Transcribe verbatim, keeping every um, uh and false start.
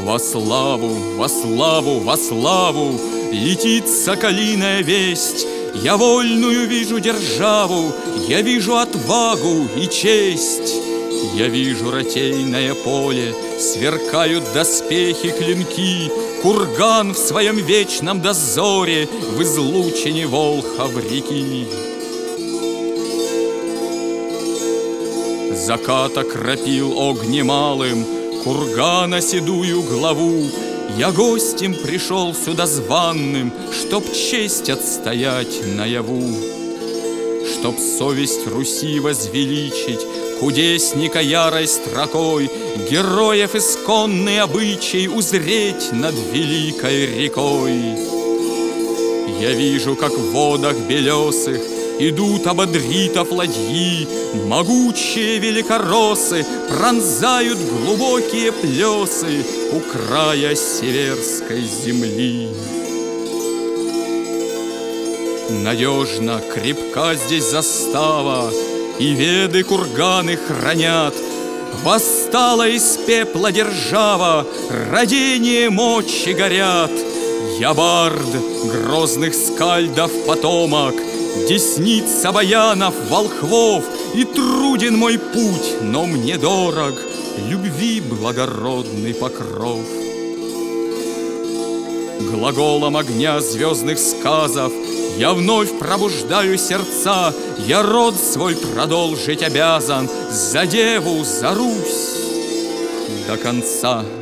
Во славу, во славу, во славу летит соколиная весть. Я вольную вижу державу, я вижу отвагу и честь. Я вижу ратейное поле, сверкают доспехи, клинки, курган в своем вечном дозоре в излучине Волхов реки. Закат окропил огнемалым кургана седую главу. Я гостем пришел сюда званным, чтоб честь отстоять наяву, чтоб совесть Руси возвеличить, кудесника ярой строкой, героев исконный обычай узреть над великой рекой. Я вижу, как в водах белесых идут ободритов ладьи, могучие великороссы пронзают глубокие плесы у края северской земли. Надежно, крепка здесь застава, и веды курганы хранят. Восстала из пепла держава, родение мочи горят. Я бард грозных скальдов потомок, десниц обаянов волхвов, и труден мой путь, но мне дорог любви благородный покров. Глаголом огня звездных сказов я вновь пробуждаю сердца. Я род свой продолжить обязан за Деву, за Русь до конца.